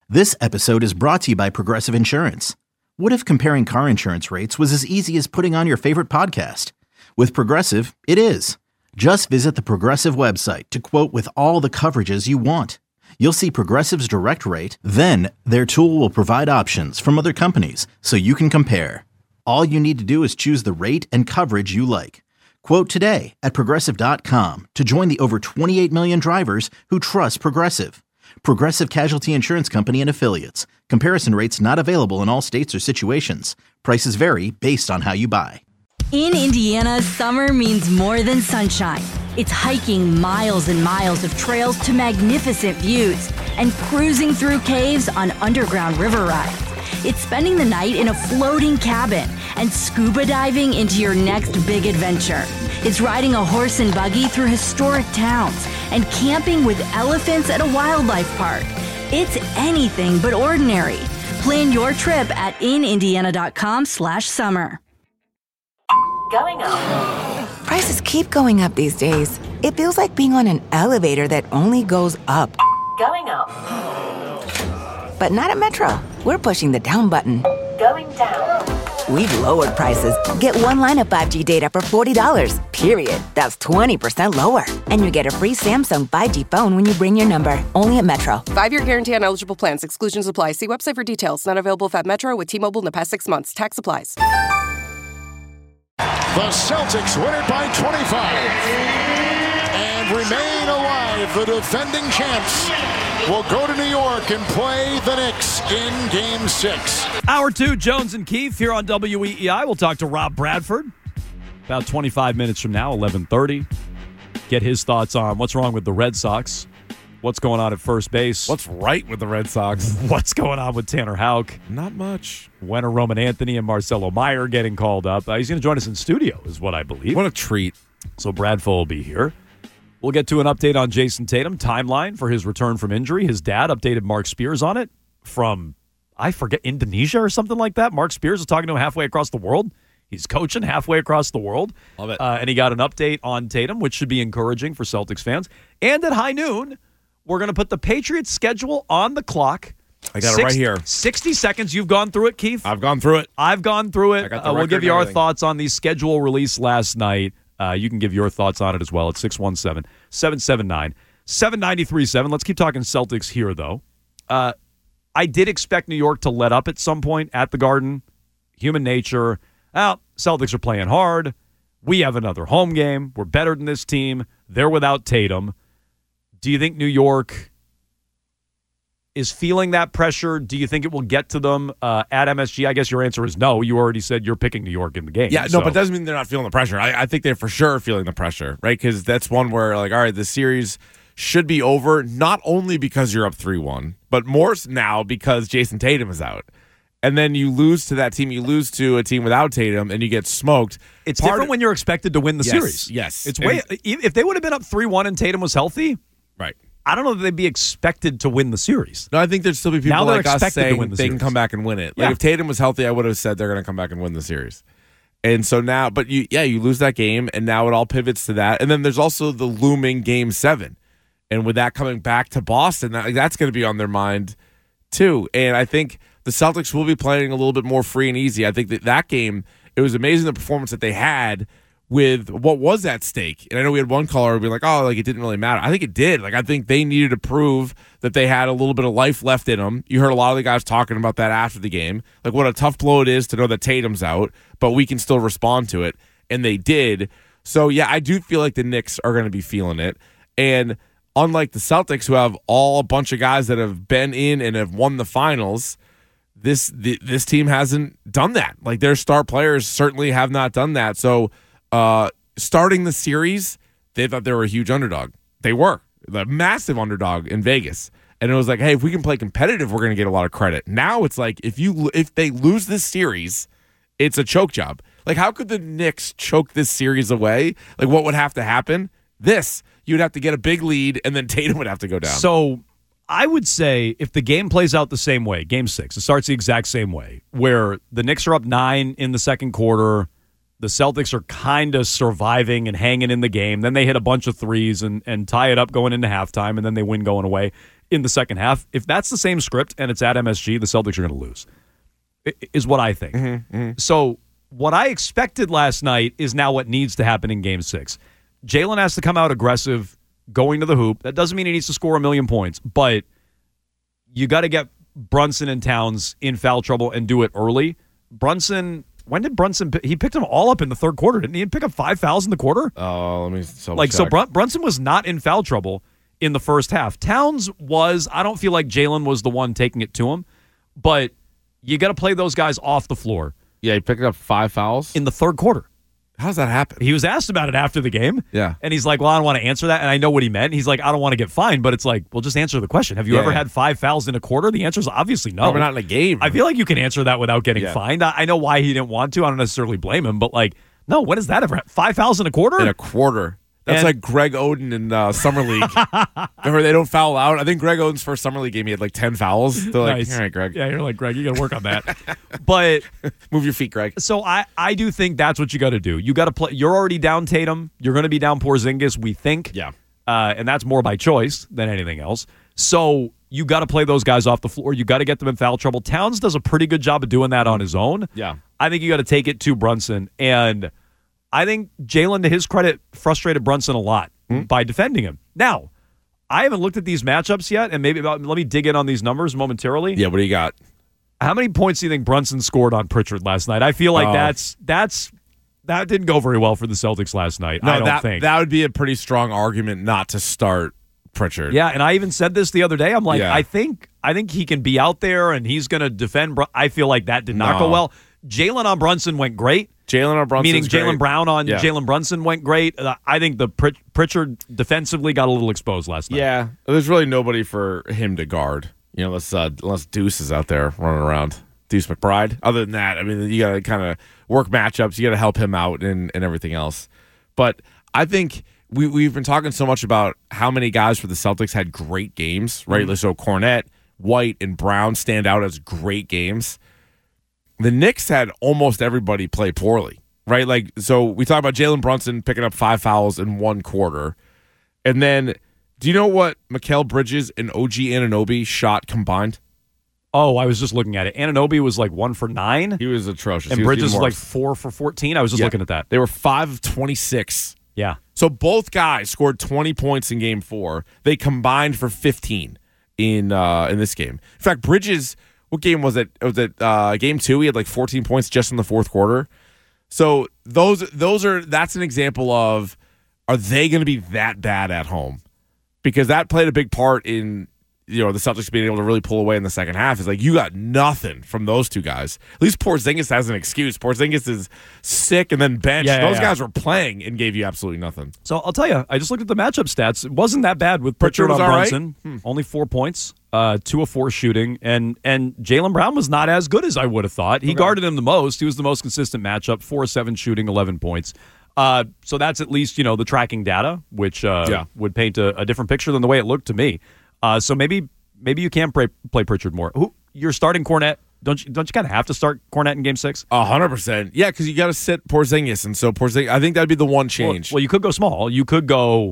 This episode is brought to you by Progressive Insurance. What if comparing car insurance rates was as easy as putting on your favorite podcast? With Progressive, it is. Just visit the Progressive website to quote with all the coverages you want. You'll see Progressive's direct rate, then their tool will provide options from other companies so you can compare. All you need to do is choose the rate and coverage you like. Quote today at Progressive.com to join the over 28 million drivers who trust Progressive. Progressive Casualty Insurance Company and Affiliates. Comparison rates not available in all states or situations. Prices vary based on how you buy. In Indiana, summer means more than sunshine. It's hiking miles and miles of trails to magnificent views and cruising through caves on underground river rides. It's spending the night in a floating cabin and scuba diving into your next big adventure. It's riding a horse and buggy through historic towns and camping with elephants at a wildlife park. It's anything but ordinary. Plan your trip at inindiana.com/summer. Going up. Prices keep going up these days. It feels like being on an elevator that only goes up. Going up. But not at Metro. We're pushing the down button. Going down. We've lowered prices. Get one line of 5G data for $40, period. That's 20% lower. And you get a free Samsung 5G phone when you bring your number. Only at Metro. 5-year guarantee on eligible plans. Exclusions apply. See website for details. Not available at Metro with T-Mobile in the past 6 months. Tax applies. The Celtics win it by 25 and remain alive. The defending champs will go to New York and play the Knicks in Game 6. Hour 2, Jones and Keefe here on WEEI. We'll talk to Rob Bradford about 25 minutes from now, 11:30. Get his thoughts on what's wrong with the Red Sox, what's going on at first base. What's right with the Red Sox? What's going on with Tanner Houck? Not much. When are Roman Anthony and Marcelo Meyer getting called up? He's going to join us in studio, is what I believe. What a treat. So Bradford will be here. We'll get to an update on Jason Tatum, timeline for his return from injury. His dad updated Mark Spears on it from, I forget, Indonesia or something like that. Mark Spears is talking to him halfway across the world. He's coaching halfway across the world. Love it. And he got an update on Tatum, which should be encouraging for Celtics fans. And at high noon, we're going to put the Patriots schedule on the clock. I got it right here. 60 seconds. You've gone through it, Keith? I've gone through it. I've gone through it. I got the we'll give you our everything. thoughts on the schedule release last night. You can give your thoughts on it as well at 617-779-7937. Let's keep talking Celtics here, though. I did expect New York to let up at some point at the Garden. Human nature. Well, Celtics are playing hard. We have another home game. We're better than this team. They're without Tatum. Do you think New York is feeling that pressure? Do you think it will get to them at MSG? I guess your answer is no. You already said you're picking New York in the game. Yeah, no, but it doesn't mean they're not feeling the pressure. I think they're for sure feeling the pressure, right? Because that's one where, like, all right, the series should be over, not only because you're up 3-1, but more now because Jason Tatum is out. And then you lose to that team. You lose to a team without Tatum, and you get smoked. It's different when you're expected to win the series. Yes. It's way. If they would have been up 3-1 and Tatum was healthy, right. I don't know that they'd be expected to win the series. No, I think there'd still be people Now they're like us expected to saying win the they series. can come back and win it. Yeah. Like if Tatum was healthy, I would have said they're going to come back and win the series. And so now, but you lose that game, and now it all pivots to that. And then there's also the looming Game 7. And with that coming back to Boston, that's going to be on their mind too. And I think the Celtics will be playing a little bit more free and easy. I think that game, it was amazing the performance that they had with what was at stake. And I know we had one caller be like, oh, like it didn't really matter. I think it did. Like I think they needed to prove that they had a little bit of life left in them. You heard a lot of the guys talking about that after the game. Like what a tough blow it is to know that Tatum's out, but we can still respond to it. And they did. So, yeah, I do feel like the Knicks are going to be feeling it. And unlike the Celtics, who have a bunch of guys that have been in and have won the finals, this team hasn't done that. Like their star players certainly have not done that. So starting the series, they thought they were a huge underdog. They were the massive underdog in Vegas. And it was like, hey, if we can play competitive, we're going to get a lot of credit. Now it's like if they lose this series, it's a choke job. Like how could the Knicks choke this series away? Like what would have to happen? You'd have to get a big lead, and then Tatum would have to go down. So I would say if the game plays out the same way, Game 6, it starts the exact same way, where the Knicks are up 9 in the second quarter, the Celtics are kind of surviving and hanging in the game, then they hit a bunch of threes and tie it up going into halftime, and then they win going away. in the second half. If that's the same script and it's at MSG, the Celtics are going to lose, is what I think. So what I expected last night is now what needs to happen in Game 6. Jalen has to come out aggressive, going to the hoop. That doesn't mean he needs to score 1,000,000 points, but you got to get Brunson and Towns in foul trouble and do it early. Brunson, when did Brunson he picked them all up in the third quarter? Didn't he pick up 5 fouls in the quarter? Oh, let me Brunson was not in foul trouble in the first half. Towns was. I don't feel like Jalen was the one taking it to him, but you got to play those guys off the floor. Yeah, he picked up 5 fouls in the third quarter. How does that happen? He was asked about it after the game. Yeah. And he's like, well, I don't want to answer that. And I know what he meant. He's like, I don't want to get fined. But it's like, well, just answer the question. Have you ever had 5 fouls in a quarter? The answer is obviously no. Probably not in a game. I feel like you can answer that without getting fined. I know why he didn't want to. I don't necessarily blame him. But like, no, when has that ever happened? 5 fouls in a quarter? In a quarter. That's like Greg Oden in Summer League. Remember, they don't foul out. I think Greg Oden's first Summer League game, he had like 10 fouls. They're like, nice. All right, Greg. Yeah, you're like, Greg, you got to work on that. But move your feet, Greg. So I do think that's what you got to do. You got to play. You're already down Tatum. You're going to be down Porzingis, we think. Yeah. And that's more by choice than anything else. So you got to play those guys off the floor. You got to get them in foul trouble. Towns does a pretty good job of doing that on his own. Yeah. I think you got to take it to Brunson. And I think Jalen, to his credit, frustrated Brunson a lot by defending him. Now, I haven't looked at these matchups yet, and let me dig in on these numbers momentarily. Yeah, what do you got? How many points do you think Brunson scored on Pritchard last night? I feel like that didn't go very well for the Celtics last night. No, I don't think. That would be a pretty strong argument not to start Pritchard. Yeah, and I even said this the other day. I'm like, I think he can be out there and he's going to defend. I feel like that did not go well. Jalen on Brunson went great. Jalen on Brunson, meaning Jalen Brown on Jalen Brunson went great. I think the Pritchard defensively got a little exposed last night. Yeah, there's really nobody for him to guard. You know, unless Deuce is out there running around, Deuce McBride. Other than that, I mean, you got to kind of work matchups. You got to help him out and everything else. But I think we've been talking so much about how many guys for the Celtics had great games, right? So Cornette, White, and Brown stand out as great games. The Knicks had almost everybody play poorly, right? Like, so we talk about Jalen Brunson picking up 5 fouls in one quarter. And then, do you know what Mikal Bridges and OG Anunoby shot combined? Oh, I was just looking at it. Anunoby was like 1 for 9. He was atrocious. And Bridges was like 4 for 14. I was just looking at that. They were 5 of 26. Yeah. So both guys scored 20 points in Game 4. They combined for 15 in this game. In fact, Bridges... What game was it? Was it Game 2? He had like 14 points just in the fourth quarter. So that's an example of, are they going to be that bad at home? Because that played a big part in, the Celtics being able to really pull away in the second half. Is like, you got nothing from those two guys. At least Porzingis has an excuse. Porzingis is sick and then benched. Those guys were playing and gave you absolutely nothing. So I'll tell you, I just looked at the matchup stats. It wasn't that bad with Pritchard on Brunson. Right? Only 4 points. 2 of 4 shooting, and Jalen Brown was not as good as I would have thought. He guarded him the most. He was the most consistent matchup, 4 of 7 shooting, 11 points. So that's at least, the tracking data, which would paint a different picture than the way it looked to me. So maybe you can play Pritchard more. You're starting Cornette. Don't you kind of have to start Cornette in Game 6? 100%. Yeah, because you got to sit Porzingis, and so Porzingis, I think that'd be the one change. Well, you could go small. You could go,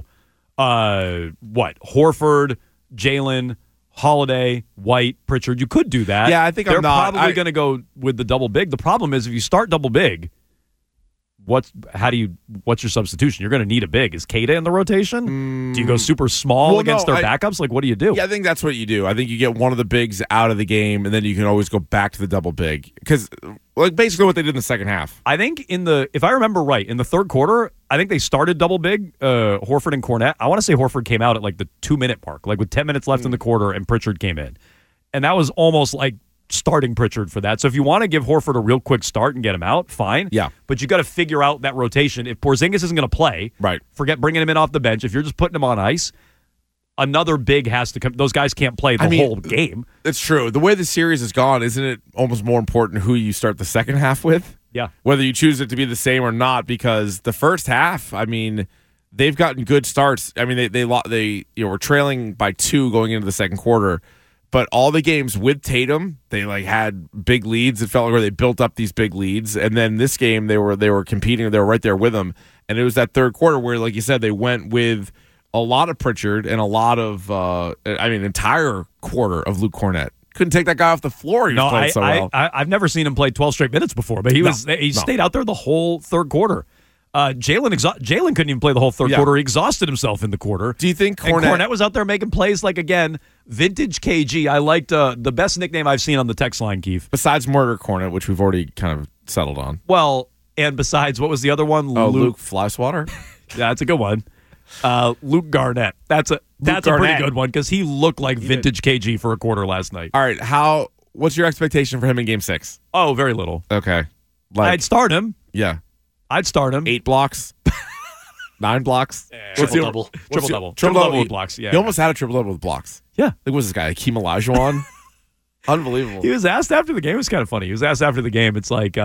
Horford, Jalen, Holiday, White, Pritchard. You could do that. Yeah, I think they're I'm not. probably going to go with the double big. The problem is if you start double big, what's your substitution? You're going to need a big. Is Keita in the rotation? Do you go super small against their backups? Like, what do you do? Yeah, I think that's what you do. I think you get one of the bigs out of the game, and then you can always go back to the double big. Because, basically what they did in the second half. I think if I remember right, in the third quarter, I think they started double big, Horford and Cornette. I want to say Horford came out at like the 2-minute mark, like with 10 minutes left in the quarter, and Pritchard came in. And that was almost like starting Pritchard for that. So if you want to give Horford a real quick start and get him out, fine. Yeah. But you got to figure out that rotation. If Porzingis isn't going to play, right, forget bringing him in off the bench. If you're just putting him on ice, another big has to come. Those guys can't play the whole game. It's true. The way the series has gone, isn't it almost more important who you start the second half with? Yeah. Whether you choose it to be the same or not, because the first half, they've gotten good starts. They were trailing by 2 going into the second quarter. But all the games with Tatum, they had big leads. It felt like they built up these big leads, and then this game they were competing. They were right there with them, and it was that third quarter where, like you said, they went with a lot of Pritchard and a lot of, entire quarter of Luke Cornett. Couldn't take that guy off the floor. He was playing so well. I've never seen him play 12 straight minutes before, but he stayed out there the whole third quarter. Jalen couldn't even play the whole third quarter. He exhausted himself in the quarter. Do you think Cornett was out there making plays like, again, vintage KG? I liked the best nickname I've seen on the text line, Keith. Besides Murder Cornett, which we've already kind of settled on. Well, and besides, what was the other one? Luke Flyswatter? Yeah, that's a good one. Luke Garnett. That's a pretty good one because he looked like vintage KG for a quarter last night. All right, what's your expectation for him in Game 6? Oh, very little. Okay. I'd start him. Yeah. I'd start him. 8 blocks. 9 blocks. Triple double with blocks. Yeah. He almost had a triple double with blocks. Yeah. Like, what was this guy? Hakeem Olajuwon? Unbelievable. He was asked after the game. It was kind of funny. He was asked after the game. It's like,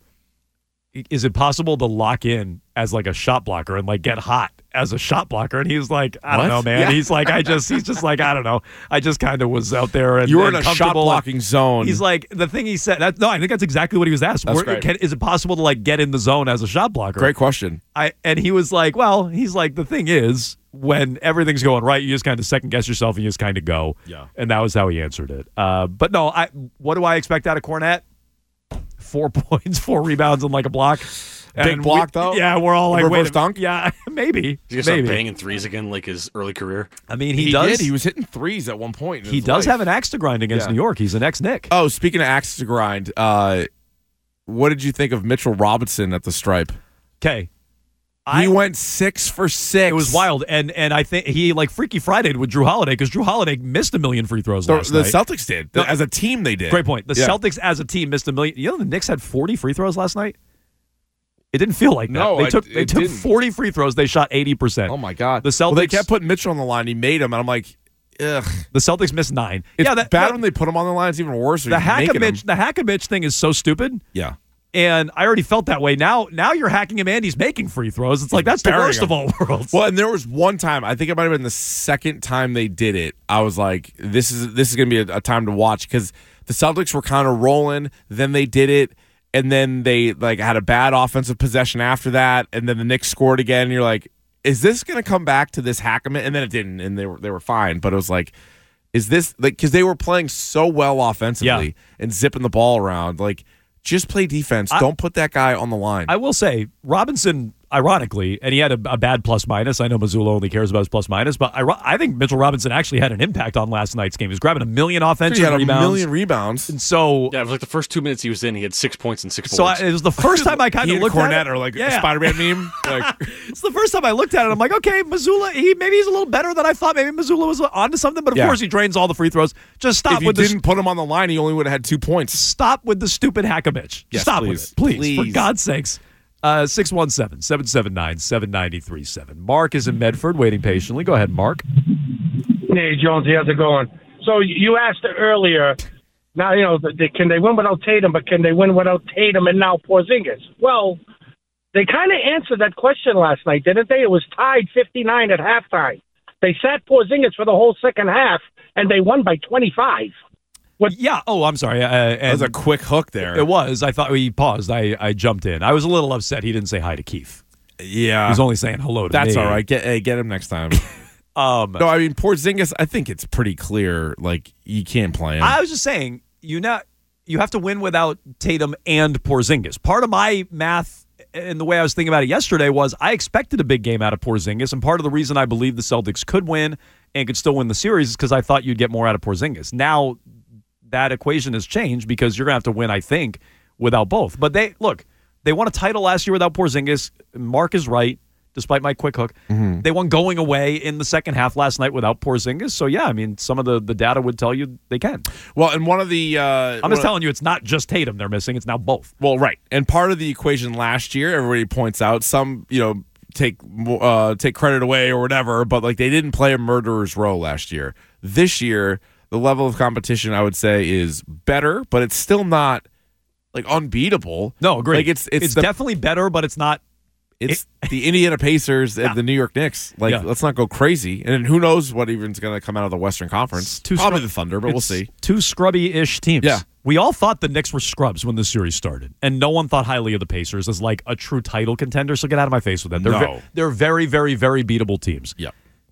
is it possible to lock in as like a shot blocker and like get hot as a shot blocker? And he was like, I don't know, man. Yeah. He's just like, I don't know. I just kind of was out there and you were in a shot blocking zone. He's like, the thing he said, I think that's exactly what he was asked. Is it possible to like get in the zone as a shot blocker? Great question. And he was like, well, the thing is, when everything's going right, you just kind of second guess yourself and you just kind of go. Yeah. And that was how he answered it. But no, what do I expect out of Cornett? 4 points, 4 rebounds, and like a block. Big block, though? Yeah, we're all like, reverse dunk? Yeah, maybe. Did he start banging threes again like his early career? I mean, he does. He was hitting threes at one point. He does have an axe to grind against New York. He's an ex-Knick. Oh, speaking of axe to grind, what did you think of Mitchell Robinson at the stripe? Okay. He went 6 for 6. It was wild, and I think he like Freaky Friday'd with Drew Holiday because Drew Holiday missed a million free throws last night. The Celtics did. As a team, they did. Great point. The Celtics as a team missed a million. You know the Knicks had 40 free throws last night? It didn't feel like that. No, they took 40 free throws. They shot 80%. Oh, my God. The Celtics, they kept putting Mitchell on the line. He made him, and I'm like, ugh. The Celtics missed 9. It's bad when they put him on the line. It's even worse. The Hack-a-Mitch thing is so stupid. Yeah. And I already felt that way. Now you're hacking him and he's making free throws. It's like, that's the worst of all worlds. Well, and there was one time, I think it might have been the second time they did it, I was like, this is going to be a time to watch because the Celtics were kind of rolling. Then they did it, and then they like had a bad offensive possession after that, and then the Knicks scored again, and you're like, is this going to come back to this hack him? And then it didn't, and they were fine. But it was like, is this like because they were playing so well offensively and zipping the ball around, like. Just play defense. Don't put that guy on the line. I will say, Robinson, ironically, and he had a bad plus-minus. I know Missoula only cares about his plus-minus, but I think Mitchell Robinson actually had an impact on last night's game. He was grabbing 1 million offensive rebounds. He had 1 million rebounds. And so... Yeah, it was like the first 2 minutes he was in, he had 6 points and 6 so boards. It was the first time I kind of looked at it. Cornette or like a Spider-Man meme. Like. It's the first time I looked at it. I'm like, okay, Missoula, maybe he's a little better than I thought. Maybe Missoula was onto something, but of course he drains all the free throws. Just stop with If you didn't put him on the line, he only would have had 2 points. Stop with the stupid hack-a-mitch. Yes, stop please. with it. Please, for God's sakes. 617-779-7937. Mark is in Medford waiting patiently. Go ahead, Mark. Hey, Jonesy, how's it going? So you asked earlier, now, can they win without Tatum, but can they win without Tatum and now Porzingis? Well, they kind of answered that question last night, didn't they? It was tied 59 at halftime. They sat Porzingis for the whole second half, and they won by 25. Yeah. Oh, I'm sorry. That was a quick hook there. It was. I thought he paused. I jumped in. I was a little upset he didn't say hi to Keith. Yeah. He was only saying hello to me. That's all right. Get him next time. No, I mean, Porzingis, I think it's pretty clear, like, you can't play him. I was just saying, you have to win without Tatum and Porzingis. Part of my math and the way I was thinking about it yesterday was I expected a big game out of Porzingis, and part of the reason I believe the Celtics could win and could still win the series is because I thought you'd get more out of Porzingis. Now, that equation has changed because you're going to have to win, I think, without both. But they won a title last year without Porzingis. Mark is right, despite my quick hook. Mm-hmm. They won going away in the second half last night without Porzingis. So, yeah, I mean, some of the data would tell you they can. Well, and one of the... I'm just telling you, it's not just Tatum they're missing. It's now both. Well, right. And part of the equation last year, everybody points out, some, take credit away or whatever, but, like, they didn't play a murderer's row last year. This year... The level of competition, I would say, is better, but it's still not like unbeatable. No, agree. Like it's definitely better, but it's not. It's the Indiana Pacers and the New York Knicks. Like, let's not go crazy. And who knows what even's going to come out of the Western Conference? Probably the Thunder, but we'll see. 2 scrubby-ish teams. Yeah. We all thought the Knicks were scrubs when the series started, and no one thought highly of the Pacers as like a true title contender. So get out of my face with that. They're very, very, very beatable teams. Yeah.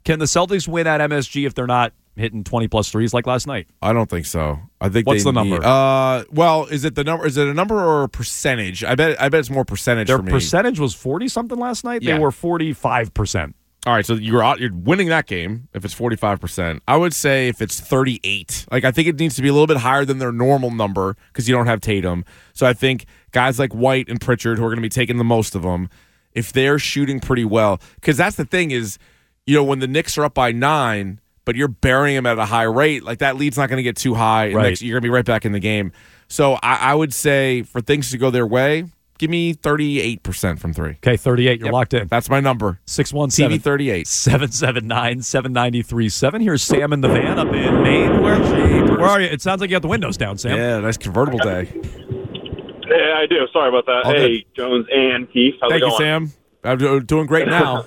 Can the Celtics win at MSG if they're not hitting 20-plus threes like last night? I don't think so. I think What's the number? Well, is it the number? Is it a number or a percentage? I bet it's more percentage Their for me. percentage was 40-something last night. Yeah. They were 45%. All right, so you're winning that game if it's 45%. I would say if it's 38. Like, I think it needs to be a little bit higher than their normal number because you don't have Tatum. So I think guys like White and Pritchard, who are going to be taking the most of them, if they're shooting pretty well, because that's the thing is, when the Knicks are up by 9, but you're burying them at a high rate, like that lead's not going to get too high. And Right. you're going to be right back in the game. So I would say for things to go their way, give me 38% from 3. Okay, 38. You're locked in. That's my number. 617 TV 38. 779-7937. Here's Sam in the van up in Maine. Where are you? It sounds like you got the windows down, Sam. Yeah, nice convertible day. Yeah, I do. Sorry about that. All hey, good. Jones and Keith. How's Thank it you, going? Sam. I'm doing great now.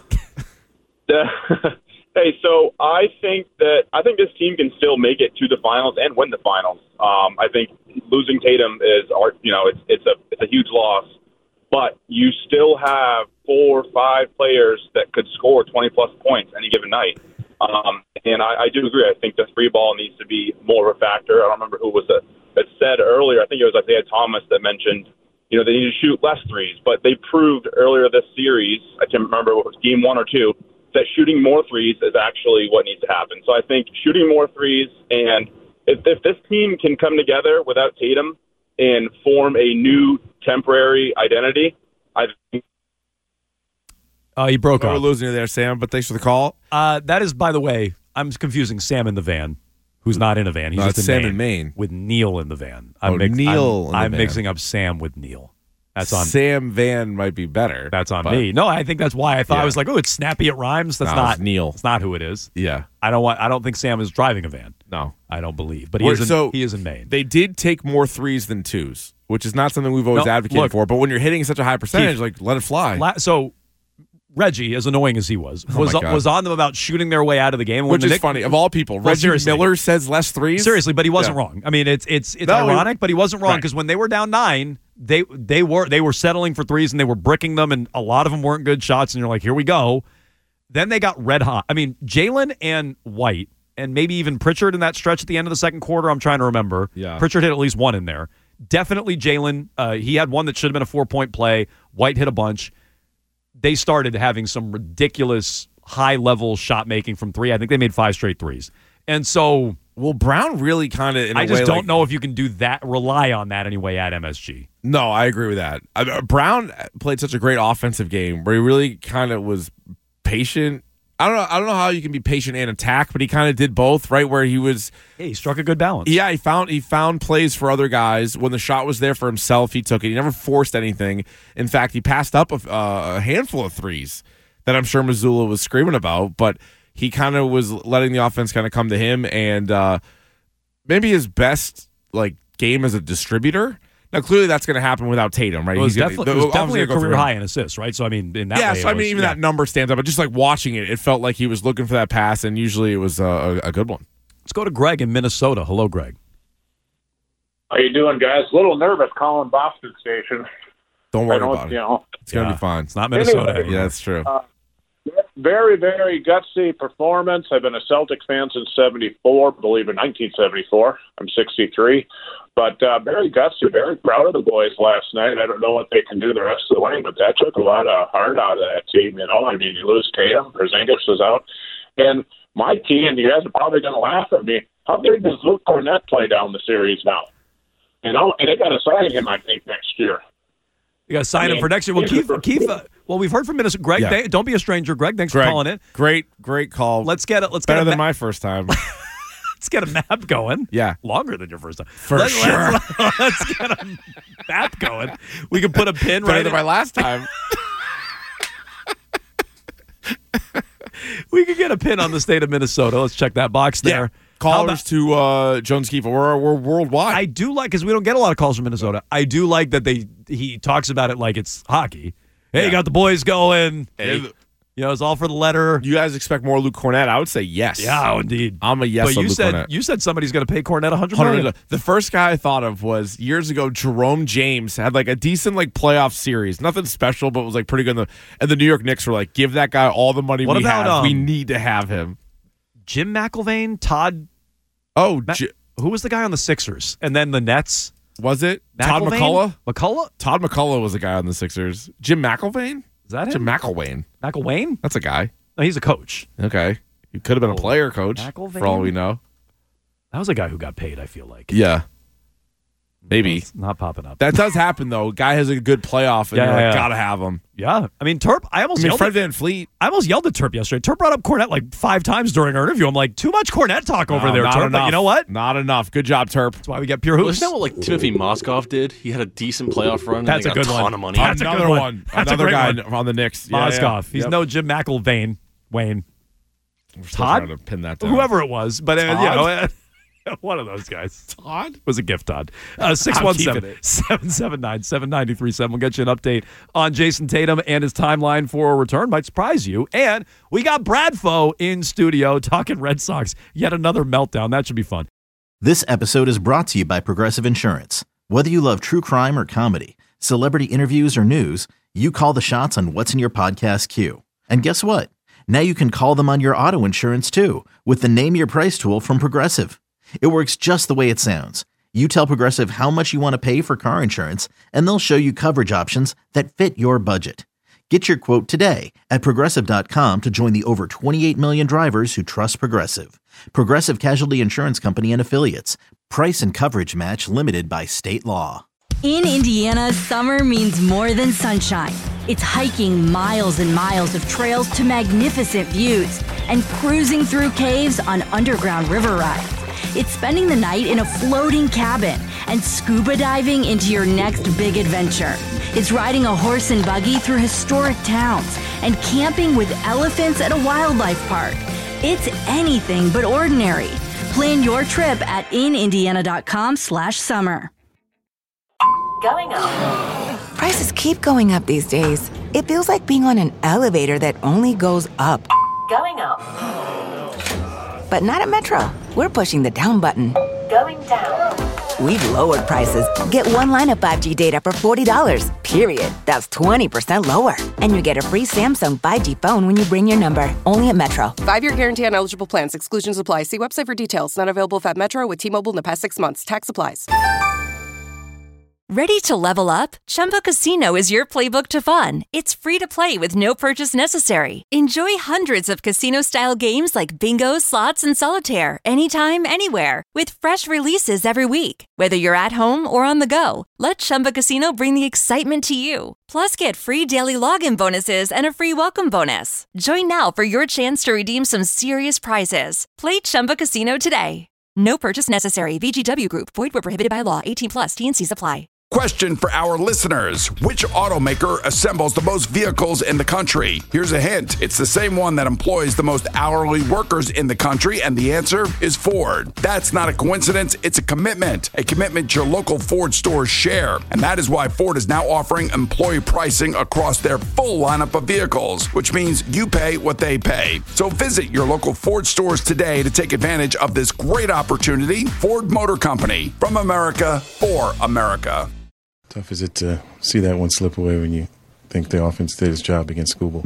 Hey, so I think this team can still make it to the finals and win the finals. I think losing Tatum is, it's a huge loss, but you still have 4 or 5 players that could score 20-plus points any given night. And I do agree. I think the free ball needs to be more of a factor. I don't remember who was that said earlier. I think it was Isaiah Thomas that mentioned, they need to shoot less threes. But they proved earlier this series, I can't remember what was game 1 or 2, that shooting more threes is actually what needs to happen. So I think shooting more threes, and if this team can come together without Tatum and form a new temporary identity, I think. You broke We're off. losing you there, Sam, but thanks for the call. That is, by the way, I'm confusing Sam in the van, who's not in a van. He's just in Sam Maine, in Maine. with Neil in the van. Neil in the I'm van. mixing up Sam with Neil. That's on Sam Van might be better. That's on me. No, I think that's why I thought Yeah. I was like, oh, it's snappy. It rhymes. That's No, not it's Neil. It's not who it is. Yeah. I don't think Sam is driving a van. No. I don't believe. But he is in Maine. They did take more threes than 2s, which is not something we've always advocated for. But when you're hitting such a high percentage, Keith, let it fly. So Reggie, as annoying as he was on them about shooting their way out of the game. Which is funny. Of all people, Reggie Miller says less threes. Seriously, but he wasn't wrong. I mean, it's ironic, but he wasn't wrong because when they were down 9, they were settling for threes and they were bricking them, and a lot of them weren't good shots. And you're like, here we go. Then they got red hot. I mean, Jalen and White, and maybe even Pritchard in that stretch at the end of the second quarter. I'm trying to remember. Yeah. Pritchard hit at least one in there. Definitely Jalen. He had one that should have been a 4-point play. White hit a bunch. They started having some ridiculous high-level shot making from 3. I think they made 5 straight threes. And so, well, Brown really kind of, I just don't know if you can do that, rely on that anyway at MSG. No, I agree with that. Brown played such a great offensive game where he really kind of was patient. I don't know how you can be patient and attack, but he kind of did both, right? Where he was, he struck a good balance. Yeah, he found plays for other guys. When the shot was there for himself, he took it. He never forced anything. In fact, he passed up a handful of threes that I'm sure Missoula was screaming about, but he kind of was letting the offense kind of come to him, and maybe his best game as a distributor. Now, clearly, that's going to happen without Tatum, right? It was definitely a career high in assists, right? So, I mean, in that way. So, even that number stands up. But just watching it, it felt like he was looking for that pass, and usually it was a good one. Let's go to Greg in Minnesota. Hello, Greg. How you doing, guys? A little nervous calling Boston station. Don't worry about it. It's going to be fine. It's not Minnesota. Anyway, yeah, that's true. Very, very gutsy performance. I've been a Celtics fan since '74, believe in 1974. I'm 63. But very gutsy, very proud of the boys last night. I don't know what they can do the rest of the way, but that took a lot of heart out of that team. I mean, you lose Tatum, Porzingis was out. And my key, and you guys are probably going to laugh at me, how big does Luke Cornett play down the series now? And they got to sign him, I think, next year. You got to sign him for next year. Well, Keith. Well, we've heard from Minnesota. Greg, don't be a stranger. Greg, thanks for calling in. Great call. Let's get it. Better than my first time. Let's get a map going. Yeah. Longer than your first time. For sure. Let's get a map going. We can put a pin Better right than my last time. We could get a pin on the state of Minnesota. Let's check that box there. Yeah. Callers to Jones Kiefel. We're worldwide. I do like, because we don't get a lot of calls from Minnesota. I do like that he talks about it like it's hockey. Hey, you got the boys going. Hey. It's all for the letter. You guys expect more Luke Cornett? I would say yes. Yeah, indeed. I'm a yes But on you Luke said Cornett. you said somebody's going to pay Cornett $100 million. The first guy I thought of was years ago. Jerome James had like a decent like playoff series, nothing special, but was like pretty good. And the New York Knicks were like, give that guy all the money we have. We need to have him. Jim McIlvaine, Todd. Oh, who was the guy on the Sixers? And then the Nets. Was it Todd McCullough? Todd McCullough was a guy on the Sixers. Jim McIlvaine? Is that him? Jim McIlvaine. McIlvaine? That's a guy. No, he's a coach. Okay. He could have been a player coach, McIlvaine? for all we know. That was a guy who got paid, I feel like. Yeah. Maybe. It's not popping up. That does happen, though. Guy has a good playoff, and you're like, gotta have him. Yeah. I mean, Terp, Fred VanVleet. I almost yelled at Terp yesterday. Terp brought up Cornett like 5 times during our interview. I'm like, too much Cornett talk over there, Terp. But you know what? Not enough. Good job, Terp. That's why we get pure hoops. Isn't that what like Timothy Mozgov did? He had a decent playoff run. That's and a good got a ton one. of money. That's Another one. That's Another a guy one. on the Knicks. Mozgov. He's no Jim McIlvaine. Wayne. We're still Todd? trying to pin that down. Whoever it was. But, one of those guys. Todd? Was a gift, Todd. 617-779-7937. We'll get you an update on Jason Tatum and his timeline for a return. Might surprise you. And we got Bradfo in studio talking Red Sox. Yet another meltdown. That should be fun. This episode is brought to you by Progressive Insurance. Whether you love true crime or comedy, celebrity interviews or news, you call the shots on what's in your podcast queue. And guess what? Now you can call them on your auto insurance too with the Name Your Price tool from Progressive. It works just the way it sounds. You tell Progressive how much you want to pay for car insurance, and they'll show you coverage options that fit your budget. Get your quote today at Progressive.com to join the over 28 million drivers who trust Progressive. Progressive Casualty Insurance Company and Affiliates. Price and coverage match limited by state law. In Indiana, summer means more than sunshine. It's hiking miles and miles of trails to magnificent views and cruising through caves on underground river rides. It's spending the night in a floating cabin and scuba diving into your next big adventure. It's riding a horse and buggy through historic towns and camping with elephants at a wildlife park. It's anything but ordinary. Plan your trip at inindiana.com/summer. Going up. Prices keep going up these days. It feels like being on an elevator that only goes up. Going up. But not at Metro. We're pushing the down button. Going down. We've lowered prices. Get one line of 5G data for $40, period. That's 20% lower. And you get a free Samsung 5G phone when you bring your number. Only at Metro. 5-year guarantee on eligible plans. Exclusions apply. See website for details. Not available at Metro with T-Mobile in the past 6 months. Tax applies. Ready to level up? Chumba Casino is your playbook to fun. It's free to play with no purchase necessary. Enjoy hundreds of casino-style games like bingo, slots, and solitaire anytime, anywhere. With fresh releases every week. Whether you're at home or on the go, let Chumba Casino bring the excitement to you. Plus, get free daily login bonuses and a free welcome bonus. Join now for your chance to redeem some serious prizes. Play Chumba Casino today. No purchase necessary. VGW Group. Void where prohibited by law. 18+. T&Cs apply. Question for our listeners. Which automaker assembles the most vehicles in the country? Here's a hint. It's the same one that employs the most hourly workers in the country, and the answer is Ford. That's not a coincidence. It's a commitment your local Ford stores share. And that is why Ford is now offering employee pricing across their full lineup of vehicles, which means you pay what they pay. So visit your local Ford stores today to take advantage of this great opportunity. Ford Motor Company, from America for America. Tough is it to see that one slip away when you think the offense did its job against Skubal?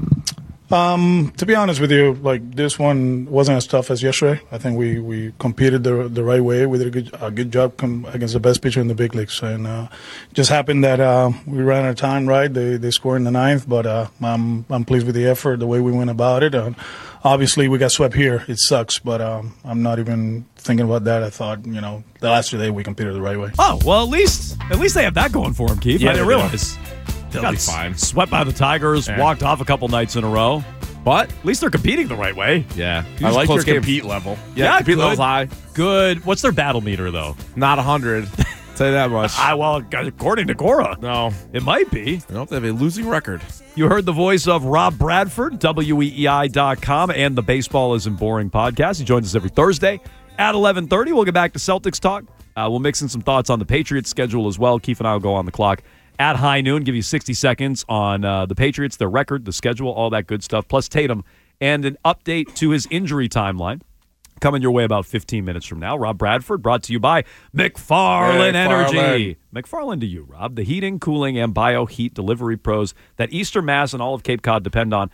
To be honest with you, like this one wasn't as tough as yesterday. I think we competed the right way. We did a good job against the best pitcher in the big leagues, and just happened that we ran out of time. Right, they scored in the ninth, but I'm pleased with the effort, the way we went about it. Obviously, we got swept here. It sucks, but I'm not even thinking about that. I thought, the last 2 days we competed the right way. Oh, well, at least they have that going for them, Keith. Yeah, I didn't realize. They'll be fine. Swept by the Tigers, walked off a couple nights in a row. But at least they're competing the right way. Yeah. I like your compete level. Yeah, compete level's high. Good. What's their battle meter, though? Not 100. Tell you that much. Well, according to Cora. No. It might be. I don't they have a losing record. You heard the voice of Rob Bradford, WEEI.com, and the Baseball Isn't Boring podcast. He joins us every Thursday at 11:30. We'll get back to Celtics talk. We'll mix in some thoughts on the Patriots schedule as well. Keith and I will go on the clock at High Noon. Give you 60 seconds on the Patriots, their record, the schedule, all that good stuff, plus Tatum, and an update to his injury timeline. Coming your way about 15 minutes from now. Rob Bradford, brought to you by McFarland Energy. McFarland to you, Rob. The heating, cooling, and bio-heat delivery pros that Eastern Mass and all of Cape Cod depend on.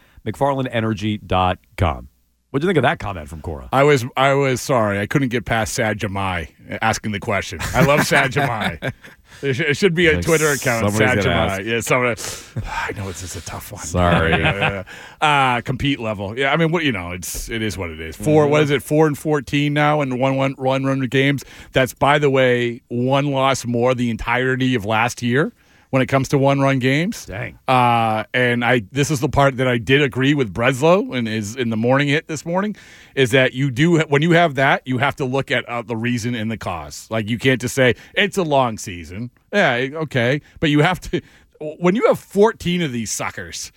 McFarlandEnergy.com. What do you think of that comment from Cora? I was sorry. I couldn't get past Sad Jamai asking the question. I love Sad Jamai. It should be a Twitter account, Sad Jamai. Yeah, I know this is a tough one. Sorry. Compete level. Yeah, I mean, it is what it is. What is it? 4-14 now in one run games. That's, by the way, one loss more the entirety of last year when it comes to one-run games. Dang. And this is the part that I did agree with Breslow and is in the morning hit this morning, is that when you have that, you have to look at the reason and the cause. Like, you can't just say, it's a long season. Yeah, okay. But you have to, when you have 14 of these suckers,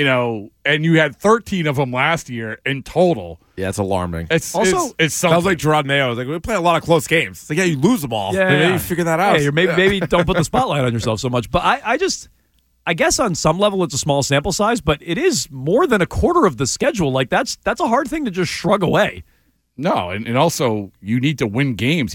and you had 13 of them last year in total. Yeah, it's alarming. It's something. Sounds like Gerard Mayo. Like, we play a lot of close games. It's like, yeah, you lose them all. Yeah, maybe you figure that out. Yeah, maybe don't put the spotlight on yourself so much. But I guess on some level it's a small sample size, but it is more than a quarter of the schedule. Like, that's a hard thing to just shrug away. No, and also you need to win games.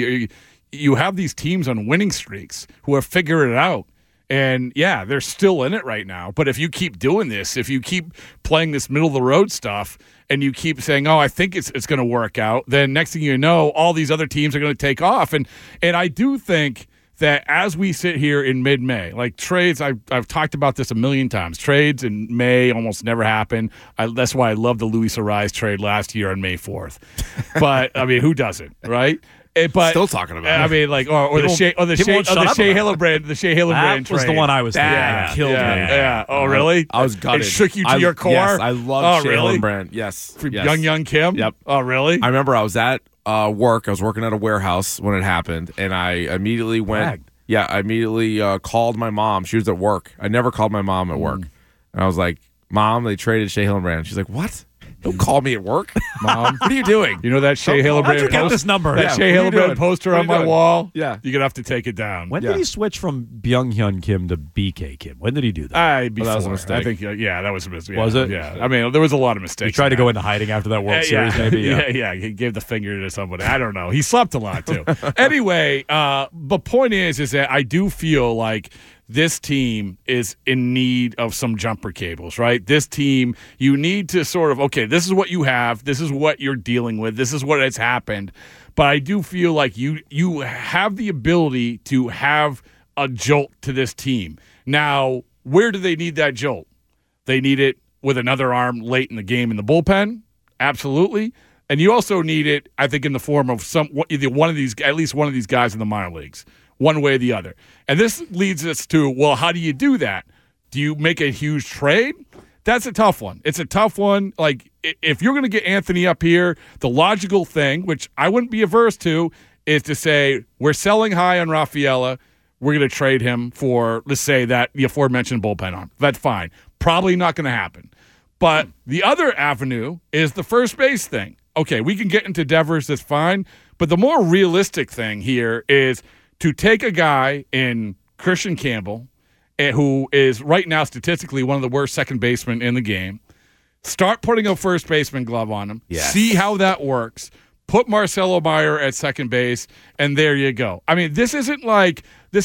You have these teams on winning streaks who have figured it out. And, yeah, they're still in it right now. But if you keep doing this, if you keep playing this middle-of-the-road stuff and you keep saying, I think it's going to work out, then next thing you know, all these other teams are going to take off. And I do think that as we sit here in mid-May, like trades, I've talked about this a million times. Trades in May almost never happen. That's why I love the Luis Ariz trade last year on May 4th. But, I mean, who doesn't, right? But still talking about it. I mean, like, or the Shea Hillenbrand That was the one I was thinking. That killed me. Yeah. Oh, really? I was gutted. It shook you to your core? Yes, I love Shea Hillenbrand. Yes. Young Kim? Yep. Oh, really? I remember I was at work. I was working at a warehouse when it happened, and I immediately went. Yeah, I immediately called my mom. She was at work. I never called my mom at work. And I was like, Mom, they traded Shea Hillenbrand. She's like, what? Don't call me at work, Mom. What are you doing? You know that Shea Hillenbrand poster? This number. That Shea Hillenbrand poster on my wall? Yeah. You're going to have to take it down. When did he switch from Byung-Hyun Kim to BK Kim? When did he do that? Before. That was a mistake. I think, that was a mistake. Was it? Yeah. I mean, there was a lot of mistakes. He tried to go into hiding after that World Series, maybe? Yeah. He gave the finger to somebody. I don't know. He slept a lot, too. Anyway, the point is that I do feel like this team is in need of some jumper cables, right? This team, you need to sort of, okay, this is what you have. This is what you're dealing with. This is what has happened. But I do feel like you have the ability to have a jolt to this team. Now, where do they need that jolt? They need it with another arm late in the game in the bullpen. Absolutely. And you also need it, I think, in the form of either one of these, at least one of these guys in the minor leagues. One way or the other. And this leads us to, well, how do you do that? Do you make a huge trade? That's a tough one. It's a tough one. Like, if you're going to get Anthony up here, the logical thing, which I wouldn't be averse to, is to say, we're selling high on Rafaela. We're going to trade him for, let's say, that the aforementioned bullpen arm. That's fine. Probably not going to happen. But the other avenue is the first base thing. Okay, we can get into Devers. That's fine. But the more realistic thing here is to take a guy in Christian Campbell, who is right now statistically one of the worst second basemen in the game, start putting a first baseman glove on him, see how that works, put Marcelo Meyer at second base, and there you go. I mean, this isn't like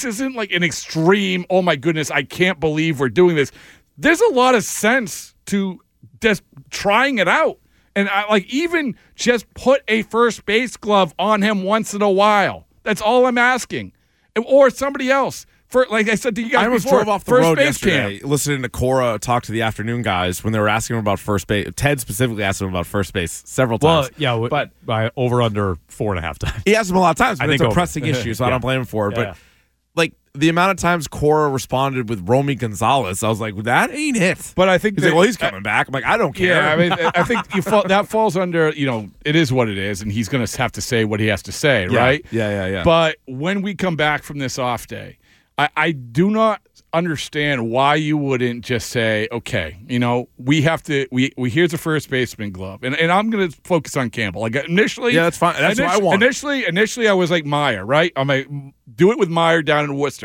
an extreme, oh my goodness, I can't believe we're doing this. There's a lot of sense to just trying it out. And even just put a first base glove on him once in a while. That's all I'm asking. Or somebody else. Like I said to you guys, I almost before, drove off the first road base yesterday camp. listening to Cora talk to the afternoon guys when they were asking him about first base. Ted specifically asked him about first base several times. Well, yeah, but by over under 4.5 times. He asked him a lot of times, but I it's think a pressing issue, so I don't blame him for it. Yeah. But like the amount of times Cora responded with Romy Gonzalez, I was like, that ain't it. But I think he's like, well, he's coming back. I'm like, I don't care. Yeah, I mean, I think that falls under, it is what it is, and he's going to have to say what he has to say, right? Yeah. But when we come back from this off day, I do not understand why you wouldn't just say, okay, we have to. We here's a first baseman glove, and I'm going to focus on Campbell. Like initially, yeah, that's fine. That's what I want. Initially, I was like Meyer, right? I'm like, do it with Meyer down in Worcester.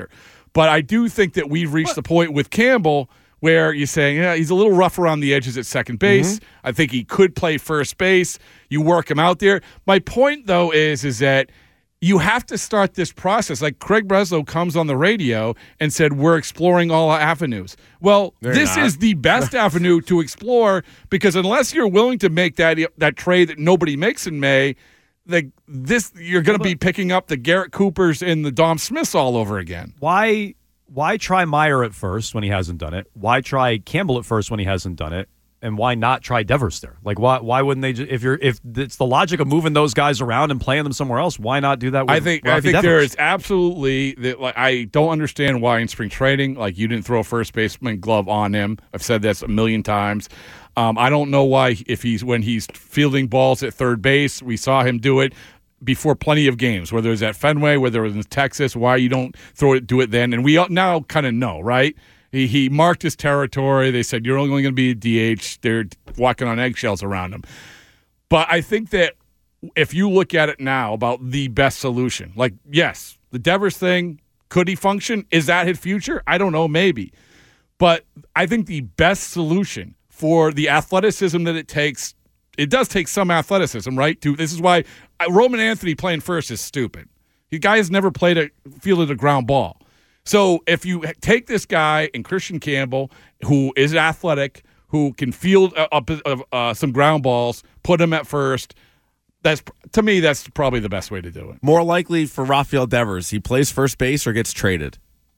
But I do think that we've reached the point with Campbell where you're saying, yeah, he's a little rough around the edges at second base. I think he could play first base. You work him out there. My point, though, is that you have to start this process. Like Craig Breslow comes on the radio and said, we're exploring all avenues. Well, this is the best avenue to explore, because unless you're willing to make that trade that nobody makes in May, you're going to be picking up the Garrett Coopers and the Dom Smiths all over again. Why try Meyer at first when he hasn't done it? Why try Campbell at first when he hasn't done it? And why not try Devers there? Like, why wouldn't they? If it's the logic of moving those guys around and playing them somewhere else, why not do that with I think Devers? there is absolutely that. Like, I don't understand why in spring training, like, you didn't throw a first baseman glove on him. I've said this a million times. I don't know why, when he's fielding balls at third base, we saw him do it before plenty of games, whether it was at Fenway, whether it was in Texas, why you don't do it then. And we now kind of know, right? He marked his territory. They said, you're only going to be a DH. They're walking on eggshells around him. But I think that if you look at it now about the best solution, like, yes, the Devers thing, could he function? Is that his future? I don't know, maybe. But I think the best solution for the athleticism that it does take some athleticism, right? This is why Roman Anthony playing first is stupid. The guy has never fielded a ground ball. So if you take this guy and Christian Campbell, who is athletic, who can field some ground balls, put him at first, to me, that's probably the best way to do it. More likely for Rafael Devers, he plays first base or gets traded?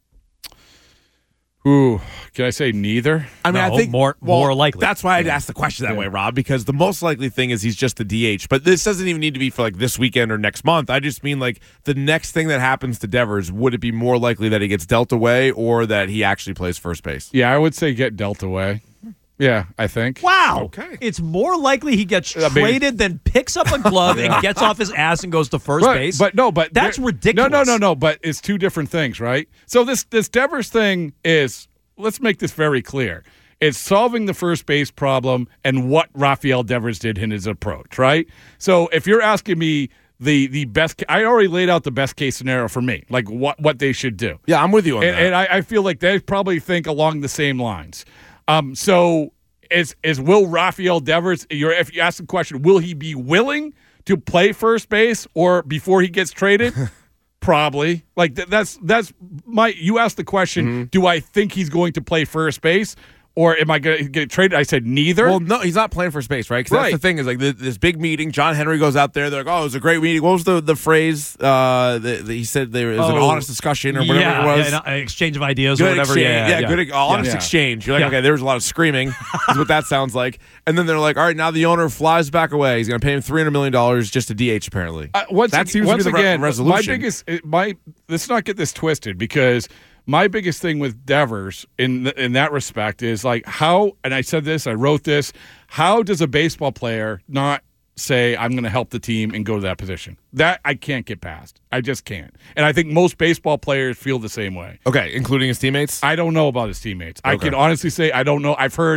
Ooh, can I say neither? I mean, I think more likely. That's why I'd ask the question that way, Rob, because the most likely thing is he's just the DH. But this doesn't even need to be for like this weekend or next month. I just mean like the next thing that happens to Devers, would it be more likely that he gets dealt away or that he actually plays first base? Yeah, I would say get dealt away. Yeah, I think. Wow. Okay. It's more likely he gets traded than picks up a glove and gets off his ass and goes to first base. But that's ridiculous. No. But it's two different things, right? So this Devers thing is, let's make this very clear. It's solving the first base problem and what Rafael Devers did in his approach, right? So if you're asking me the best, I already laid out the best case scenario for me, like what they should do. Yeah, I'm with you on that. And I feel like they probably think along the same lines. So is will Rafael Devers, if you ask the question, will he be willing to play first base or before he gets traded? Probably. Like that's you asked the question, do I think he's going to play first base? Or am I going to get traded? I said neither. Well, no, he's not playing first base, right? Because that's the thing is like this big meeting. John Henry goes out there. They're like, "Oh, it was a great meeting." What was the phrase that he said? There was an honest discussion or whatever it was. An exchange of ideas good or whatever. Exchange. Good honest exchange. You're like, okay, there was a lot of screaming. Is what that sounds like. And then they're like, "All right, now the owner flies back away. He's going to pay him $300 million just to DH." Apparently, that seems to be the resolution. Let's not get this twisted, because my biggest thing with Devers in that respect is like how, and I said this, I wrote this, how does a baseball player not say, I'm going to help the team and go to that position? That I can't get past. I just can't. And I think most baseball players feel the same way. Okay, including his teammates? I don't know about his teammates. Okay. I can honestly say I don't know.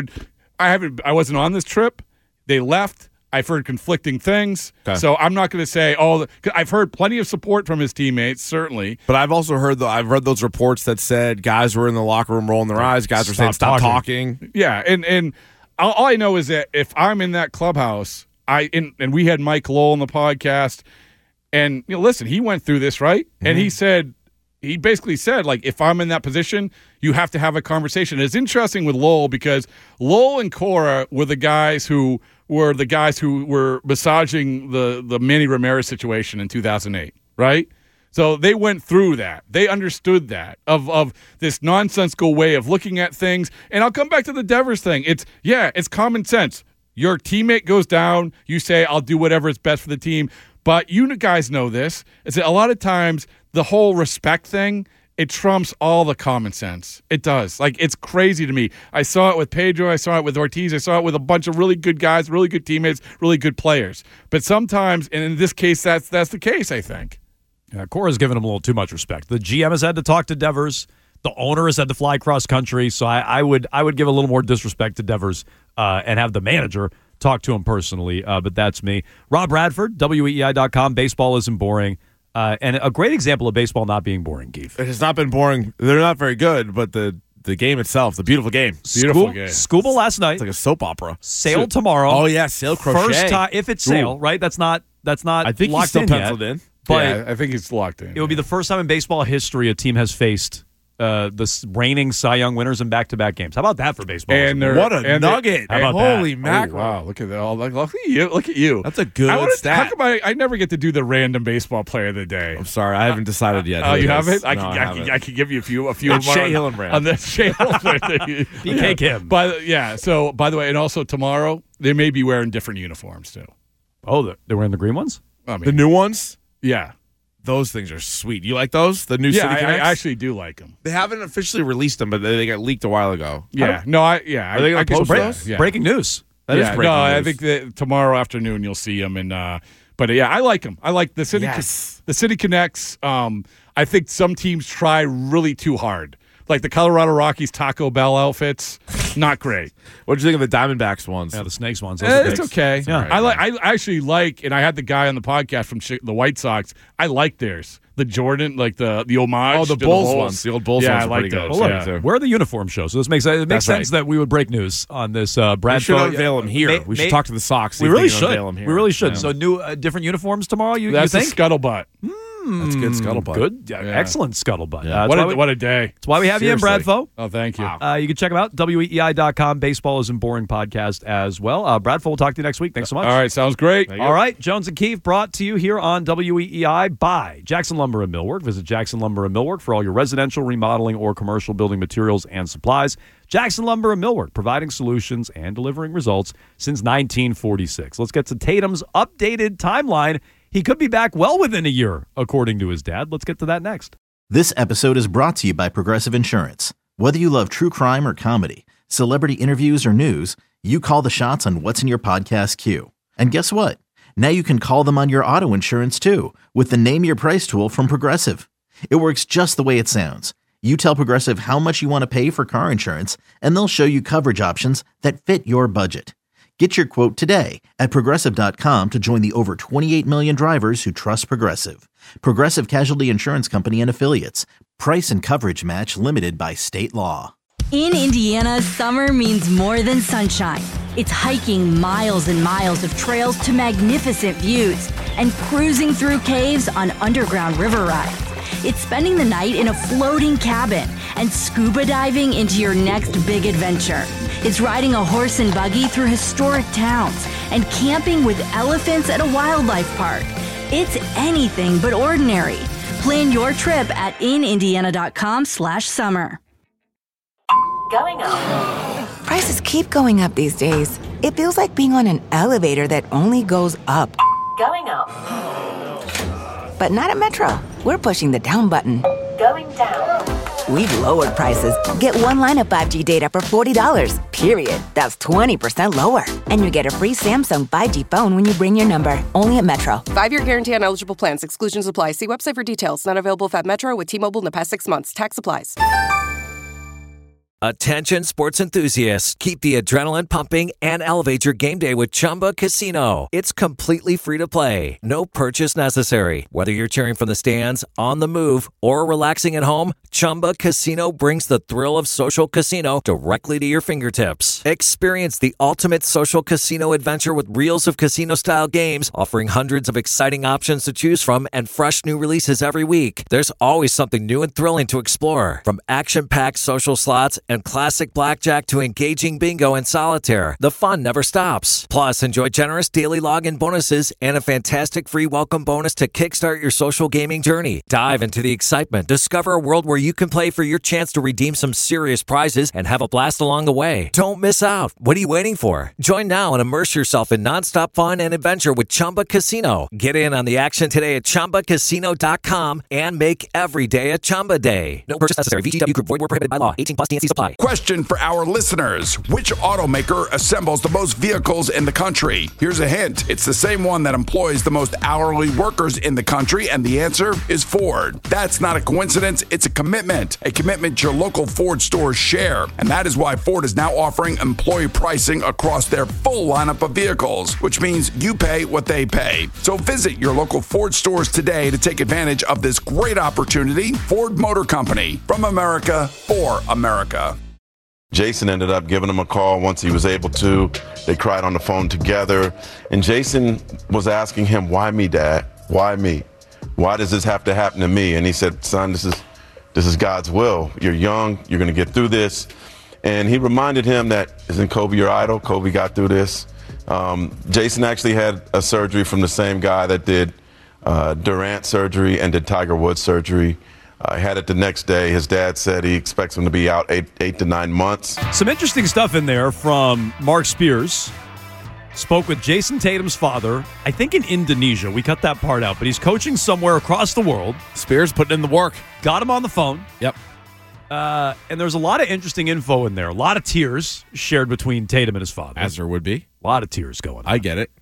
I wasn't on this trip. They left. I've heard conflicting things, so I'm not going to say, I've heard plenty of support from his teammates, certainly. But I've also heard, I've read those reports that said guys were in the locker room rolling their eyes, guys were saying, stop talking. Yeah, and all I know is that if I'm in that clubhouse, and we had Mike Lowell on the podcast, and listen, he went through this, right? Mm-hmm. And he basically said, like, if I'm in that position, you have to have a conversation. It's interesting with Lowell because Lowell and Cora were the guys who were massaging the Manny Ramirez situation in 2008, right? So they went through that. They understood that of this nonsensical way of looking at things. And I'll come back to the Devers thing. It's common sense. Your teammate goes down. You say, I'll do whatever is best for the team. But you guys know this. Is that a lot of times the whole respect thing, it trumps all the common sense. It does. Like, it's crazy to me. I saw it with Pedro. I saw it with Ortiz. I saw it with a bunch of really good guys, really good teammates, really good players. But sometimes, and in this case, that's the case, I think. Yeah, Cora's given him a little too much respect. The GM has had to talk to Devers. The owner has had to fly cross country. So I would give a little more disrespect to Devers and have the manager talk to him personally. But that's me. Rob Bradford, WEEI.com. Baseball isn't boring. And a great example of baseball not being boring, Keith. It has not been boring. They're not very good, but the game itself, the beautiful game. Scuba last night. It's like a soap opera. Sail tomorrow. Oh, yeah, sail crochet. First time, if it's sail, right? That's not I think locked he's still in penciled yet. in. But yeah, I think he's locked in. It would be the first time in baseball history a team has faced the reigning Cy Young winners in back-to-back games. How about that for baseball? What a nugget. How about Holy that? mackerel. Wow, look at that. Look at you. Look at you. That's a good stat. How come I never get to do the random baseball player of the day? I'm sorry. I haven't decided yet. Oh, you haven't? I haven't. can give you a few It's of Shea Hillenbrand. on the Shea Hillenbrand. BK Kim. So, by the way, and also tomorrow, they may be wearing different uniforms, too. Oh, they're wearing the green ones? I mean, The new ones? yeah. Those things are sweet. You like those? The new Yeah, City I Connects? actually do like them. They haven't officially released them, but they got leaked a while ago. Yeah. Are they going I to post can- those? Yeah. Breaking news. That is Yeah, breaking no, news. I think that tomorrow afternoon you'll see them. But yeah, I like them. I like the City. Yes. The City Connects. I think some teams try really too hard. Like the Colorado Rockies Taco Bell outfits, not great. What did you think of the Diamondbacks ones? Yeah, the Snakes ones. Those are It's big. okay. Yeah. I actually like, and I had the guy on the podcast from the White Sox. I like theirs. The Jordan, like the homage. Oh, the to Bulls ones. The old Bulls yeah, ones I are like pretty good. those. Well, Yeah. look, we're the uniform show, so this makes That's sense that we would break news on this. Brad We should Foe- unveil them here. We should talk to the Sox. See We if really they can should. unveil them here. We really should. Yeah. So new, different uniforms tomorrow. You That's think? a scuttlebutt. That's good scuttlebutt. Good, excellent scuttlebutt. Yeah. What a day. That's why we have you in, Brad Foe. Oh, thank you. You can check them out, weei.com. Baseball Isn't Boring podcast as well. Brad Foe will talk to you next week. Thanks so much. All right, sounds great. All right, Jones and Keefe brought to you here on WEEI by Jackson Lumber and Millwork. Visit Jackson Lumber and Millwork for all your residential, remodeling, or commercial building materials and supplies. Jackson Lumber and Millwork, providing solutions and delivering results since 1946. Let's get to Tatum's updated timeline. He could be back well within a year, according to his dad. Let's get to that next. This episode is brought to you by Progressive Insurance. Whether you love true crime or comedy, celebrity interviews or news, you call the shots on what's in your podcast queue. And guess what? Now you can call them on your auto insurance too with the Name Your Price tool from Progressive. It works just the way it sounds. You tell Progressive how much you want to pay for car insurance, and they'll show you coverage options that fit your budget. Get your quote today at Progressive.com to join the over 28 million drivers who trust Progressive. Progressive Casualty Insurance Company and Affiliates. Price and coverage match limited by state law. In Indiana, summer means more than sunshine. It's hiking miles and miles of trails to magnificent views and cruising through caves on underground river rides. It's spending the night in a floating cabin and scuba diving into your next big adventure. It's riding a horse and buggy through historic towns and camping with elephants at a wildlife park. It's anything but ordinary. Plan your trip at inindiana.com/summer. Going up. Prices keep going up these days. It feels like being on an elevator that only goes up. Going up. But not at Metro. We're pushing the down button. Going down. We've lowered prices. Get one line of 5G data for $40, period. That's 20% lower. And you get a free Samsung 5G phone when you bring your number. Only at Metro. 5-year guarantee on eligible plans. Exclusions apply. See website for details. Not available if at Metro with T-Mobile in the past 6 months. Tax applies. Attention sports enthusiasts, keep the adrenaline pumping and elevate your game day with Chumba Casino. It's completely free to play. No purchase necessary. Whether you're cheering from the stands, on the move, or relaxing at home, Chumba Casino brings the thrill of social casino directly to your fingertips. Experience the ultimate social casino adventure with reels of casino-style games, offering hundreds of exciting options to choose from and fresh new releases every week. There's always something new and thrilling to explore. From action-packed social slots and classic blackjack to engaging bingo and solitaire, the fun never stops. Plus, enjoy generous daily login bonuses and a fantastic free welcome bonus to kickstart your social gaming journey. Dive into the excitement. Discover a world where you can play for your chance to redeem some serious prizes and have a blast along the way. Don't miss out. What are you waiting for? Join now and immerse yourself in nonstop fun and adventure with Chumba Casino. Get in on the action today at ChumbaCasino.com and make every day a Chumba day. No purchase necessary. VGW Group. Void where prohibited by law. 18+ TNC supply. site. Question for our listeners. Which automaker assembles the most vehicles in the country? Here's a hint. It's the same one that employs the most hourly workers in the country, and the answer is Ford. That's not a coincidence. It's a commitment your local Ford stores share. And that is why Ford is now offering employee pricing across their full lineup of vehicles, which means you pay what they pay. So visit your local Ford stores today to take advantage of this great opportunity. Ford Motor Company, from America for America. Jason ended up giving him a call once he was able to. They cried on the phone together. And Jason was asking him, why me, Dad? Why me? Why does this have to happen to me? And he said, son, this is God's will. You're young. You're going to get through this. And he reminded him that, isn't Kobe your idol? Kobe got through this. Jason actually had a surgery from the same guy that did Durant surgery and did Tiger Woods surgery. Had it the next day. His dad said he expects him to be out 8 to 9 months. Some interesting stuff in there from Mark Spears. Spoke with Jason Tatum's father, I think in Indonesia. We cut that part out, but he's coaching somewhere across the world. Spears putting in the work. Got him on the phone. Yep. And there's a lot of interesting info in there. A lot of tears shared between Tatum and his father. As there would be. A lot of tears going on. I get it.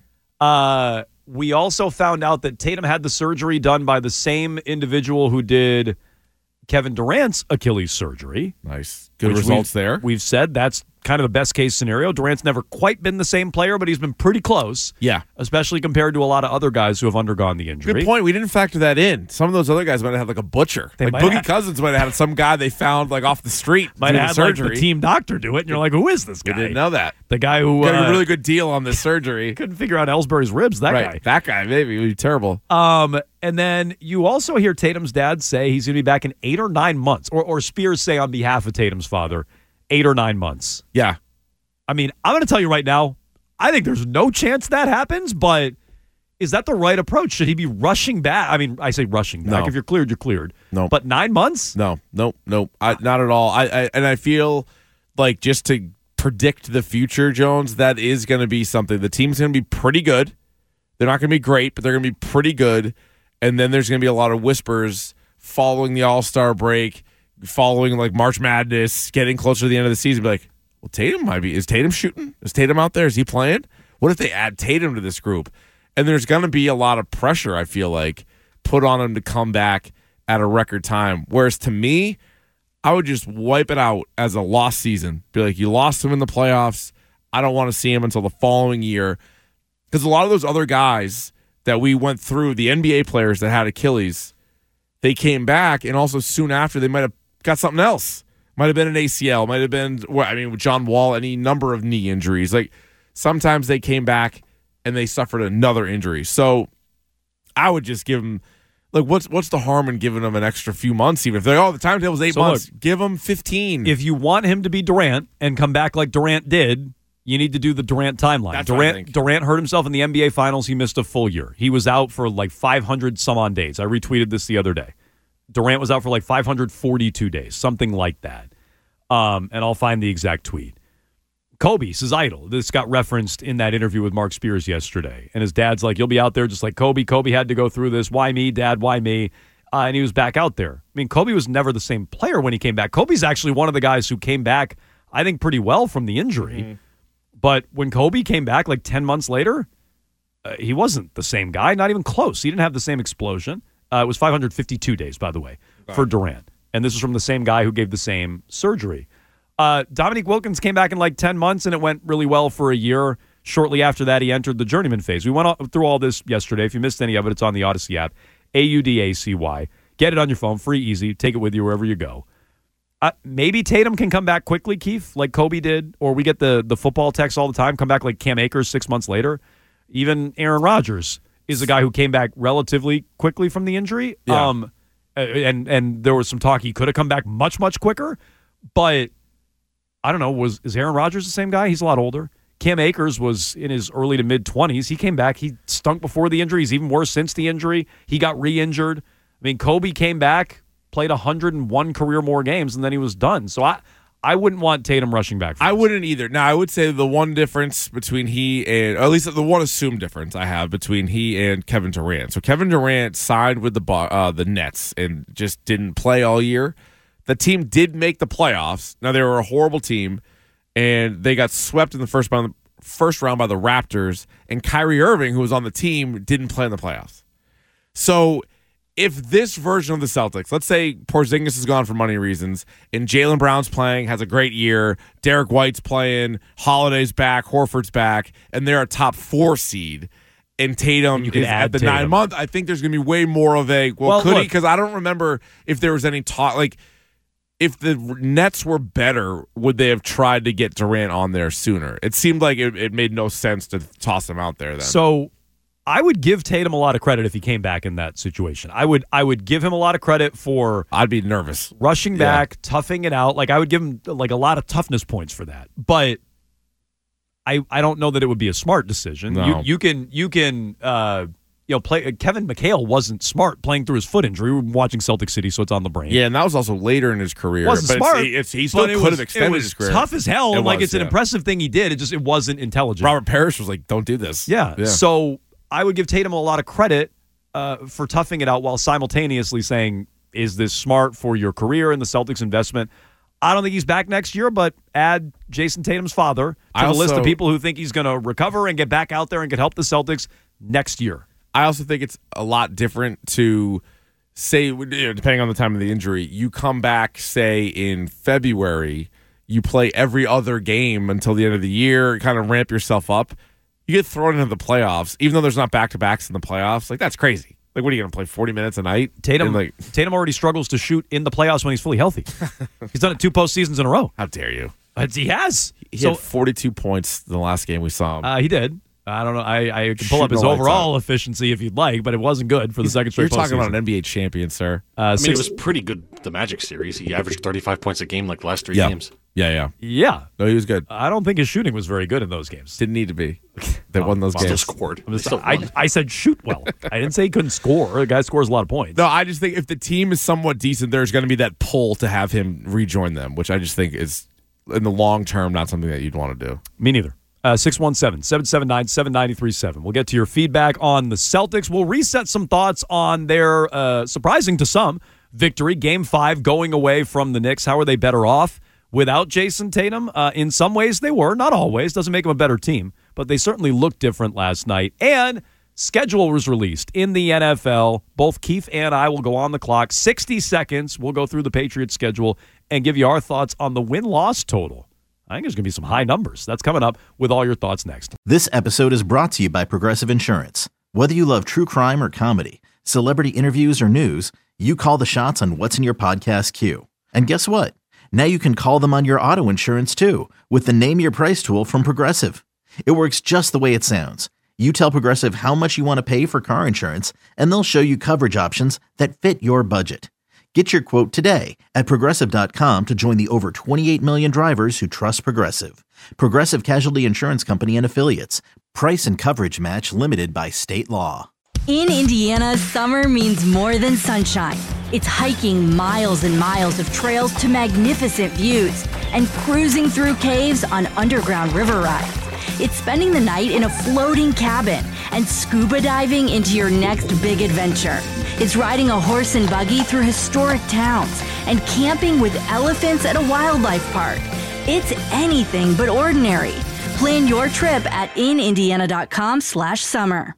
We also found out that Tatum had the surgery done by the same individual who did Kevin Durant's Achilles surgery. Nice. Good results there. We've said that's kind of the best case scenario. Durant's never quite been the same player, but he's been pretty close. Yeah. Especially compared to a lot of other guys who have undergone the injury. Good point. We didn't factor that in. Some of those other guys might have had like a butcher. Like Boogie Cousins might have had some guy they found like off the street. Might have had surgery. Like the team doctor do it, and you're like, who is this guy? We didn't know that. The guy who got a really good deal on this surgery. Couldn't figure out Ellsbury's ribs, that guy. That guy, maybe. It would be terrible. And then you also hear Tatum's dad say he's going to be back in 8 or 9 months, or Spears say on behalf of Tatum's father, 8 or 9 months. Yeah. I mean, I'm going to tell you right now, I think there's no chance that happens, but is that the right approach? Should he be rushing back? I mean, I say rushing back. No. If you're cleared, you're cleared. No. But 9 months? No. Not at all. I feel like just to predict the future, Jones, that is going to be something. The team's going to be pretty good. They're not going to be great, but they're going to be pretty good. And then there's going to be a lot of whispers following the All-Star break, following like March Madness, getting closer to the end of the season. Be like, well, Tatum might be. Is Tatum shooting? Is Tatum out there? Is he playing? What if they add Tatum to this group? And there's going to be a lot of pressure, I feel like, put on him to come back at a record time. Whereas to me, I would just wipe it out as a lost season. Be like, you lost him in the playoffs. I don't want to see him until the following year. Because a lot of those other guys that we went through, the NBA players that had Achilles, they came back, and also soon after, they might have got something else. Might have been an ACL, might have been, with John Wall, any number of knee injuries. Like, sometimes they came back and they suffered another injury. So I would just give them, like, what's the harm in giving them an extra few months? Even if they're, the timetable's 8 months, give them 15. If you want him to be Durant and come back like Durant did, you need to do the Durant timeline. Durant hurt himself in the NBA Finals. He missed a full year. He was out for like 500 some odd days. I retweeted this the other day. Durant was out for like 542 days, something like that. And I'll find the exact tweet. Kobe's his idol. This got referenced in that interview with Mark Spears yesterday. And his dad's like, you'll be out there just like Kobe. Kobe had to go through this. Why me, Dad? Why me? And he was back out there. I mean, Kobe was never the same player when he came back. Kobe's actually one of the guys who came back, I think, pretty well from the injury. Mm-hmm. But when Kobe came back like 10 months later, he wasn't the same guy, not even close. He didn't have the same explosion. It was 552 days, by the way, for Durant. And this is from the same guy who gave the same surgery. Dominique Wilkins came back in like 10 months, and it went really well for a year. Shortly after that, he entered the journeyman phase. We went through all this yesterday. If you missed any of it, it's on the Odyssey app, AUDACY. Get it on your phone, free, easy. Take it with you wherever you go. Maybe Tatum can come back quickly, Keith, like Kobe did, or we get the football text all the time, come back like Cam Akers 6 months later. Even Aaron Rodgers is a guy who came back relatively quickly from the injury. Yeah. And there was some talk he could have come back much, much quicker. But I don't know, is Aaron Rodgers the same guy? He's a lot older. Cam Akers was in his early to mid-20s. He came back. He stunk before the injury. He's even worse since the injury. He got re-injured. I mean, Kobe came back, played 101 career more games, and then he was done. So I wouldn't want Tatum rushing back. I wouldn't either. Now, I would say the one difference between he and, or at least the one assumed difference I have between he and Kevin Durant. So Kevin Durant signed with the Nets and just didn't play all year. The team did make the playoffs. Now, they were a horrible team, and they got swept in the first round by the Raptors, and Kyrie Irving, who was on the team, didn't play in the playoffs. So if this version of the Celtics, let's say Porzingis is gone for money reasons, and Jaylen Brown's playing, has a great year, Derek White's playing, Holiday's back, Horford's back, and they're a top 4 seed, and Tatum is at the 9-month, I think there's going to be way more of a, could he? Because I don't remember if there was any talk, like, if the Nets were better, would they have tried to get Durant on there sooner? It seemed like it made no sense to toss him out there then. So I would give Tatum a lot of credit if he came back in that situation. I would give him a lot of credit for I'd be nervous. Rushing back, toughing it out. Like I would give him like a lot of toughness points for that. But I don't know that it would be a smart decision. No. You can play. Kevin McHale wasn't smart playing through his foot injury. We were watching Celtic City, so it's on the brain. Yeah, and that was also later in his career. Wasn't smart. He still could have extended his career. It was tough as hell. It's an impressive thing he did. It wasn't intelligent. Robert Parrish was like, "Don't do this." Yeah. So I would give Tatum a lot of credit for toughing it out while simultaneously saying, "Is this smart for your career and the Celtics investment?" I don't think he's back next year, but add Jason Tatum's father to the list of people who think he's going to recover and get back out there and can help the Celtics next year. I also think it's a lot different to say, depending on the time of the injury, you come back, say, in February, you play every other game until the end of the year, kind of ramp yourself up. You get thrown into the playoffs, even though there's not back-to-backs in the playoffs. Like, that's crazy. Like, what are you going to play 40 minutes a night? Tatum already struggles to shoot in the playoffs when he's fully healthy. He's done it 2 postseasons in a row. How dare you? He has. He had 42 points in the last game we saw him. He did. I don't know. I can pull up his overall efficiency if you'd like, but it wasn't good for the second straight postseason. You're talking about an NBA champion, sir. It was pretty good, the Magic series. He averaged 35 points a game like the last 3 games. Yeah. No, he was good. I don't think his shooting was very good in those games. Didn't need to be. They won those games. Still scored. I said shoot well. I didn't say he couldn't score. The guy scores a lot of points. No, I just think if the team is somewhat decent, there's going to be that pull to have him rejoin them, which I just think is, in the long term, not something that you'd want to do. Me neither. 617-779-7937. We'll get to your feedback on the Celtics. We'll reset some thoughts on their, surprising to some, victory. Game 5 going away from the Knicks. How are they better off without Jason Tatum? In some ways they were. Not always. Doesn't make them a better team. But they certainly looked different last night. And schedule was released in the NFL. Both Keith and I will go on the clock. 60 seconds. We'll go through the Patriots schedule and give you our thoughts on the win-loss total. I think there's going to be some high numbers. That's coming up with all your thoughts next. This episode is brought to you by Progressive Insurance. Whether you love true crime or comedy, celebrity interviews or news, you call the shots on what's in your podcast queue. And guess what? Now you can call them on your auto insurance too with the Name Your Price tool from Progressive. It works just the way it sounds. You tell Progressive how much you want to pay for car insurance, and they'll show you coverage options that fit your budget. Get your quote today at Progressive.com to join the over 28 million drivers who trust Progressive. Progressive Casualty Insurance Company and Affiliates. Price and coverage match limited by state law. In Indiana, summer means more than sunshine. It's hiking miles and miles of trails to magnificent views and cruising through caves on underground river rides. It's spending the night in a floating cabin and scuba diving into your next big adventure. It's riding a horse and buggy through historic towns and camping with elephants at a wildlife park. It's anything but ordinary. Plan your trip at inindiana.com/summer.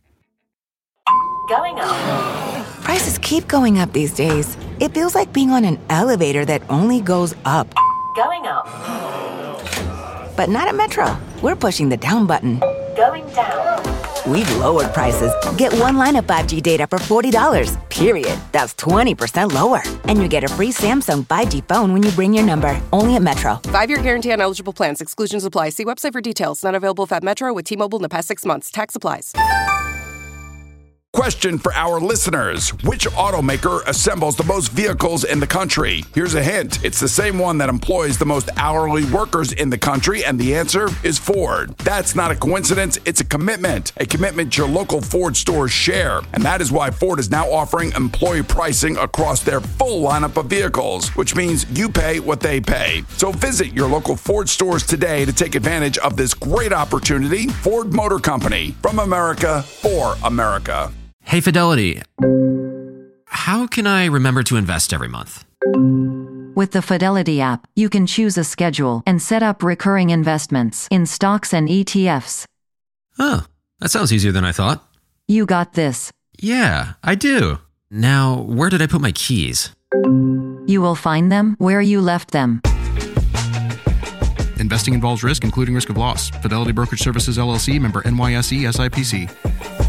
Going up. Prices keep going up these days. It feels like being on an elevator that only goes up. Going up. But not at Metro. We're pushing the down button. Going down. We've lowered prices. Get one line of 5G data for $40, period. That's 20% lower. And you get a free Samsung 5G phone when you bring your number. Only at Metro. 5-year guarantee on eligible plans. Exclusions apply. See website for details. Not available if at Metro with T-Mobile in the past 6 months. Tax applies. Question for our listeners. Which automaker assembles the most vehicles in the country? Here's a hint. It's the same one that employs the most hourly workers in the country, and the answer is Ford. That's not a coincidence. It's a commitment your local Ford stores share. And that is why Ford is now offering employee pricing across their full lineup of vehicles, which means you pay what they pay. So visit your local Ford stores today to take advantage of this great opportunity. Ford Motor Company, from America, for America. Hey, Fidelity. How can I remember to invest every month? With the Fidelity app, you can choose a schedule and set up recurring investments in stocks and ETFs. Oh, that sounds easier than I thought. You got this. Yeah, I do. Now, where did I put my keys? You will find them where you left them. Investing involves risk, including risk of loss. Fidelity Brokerage Services, LLC, member NYSE, SIPC.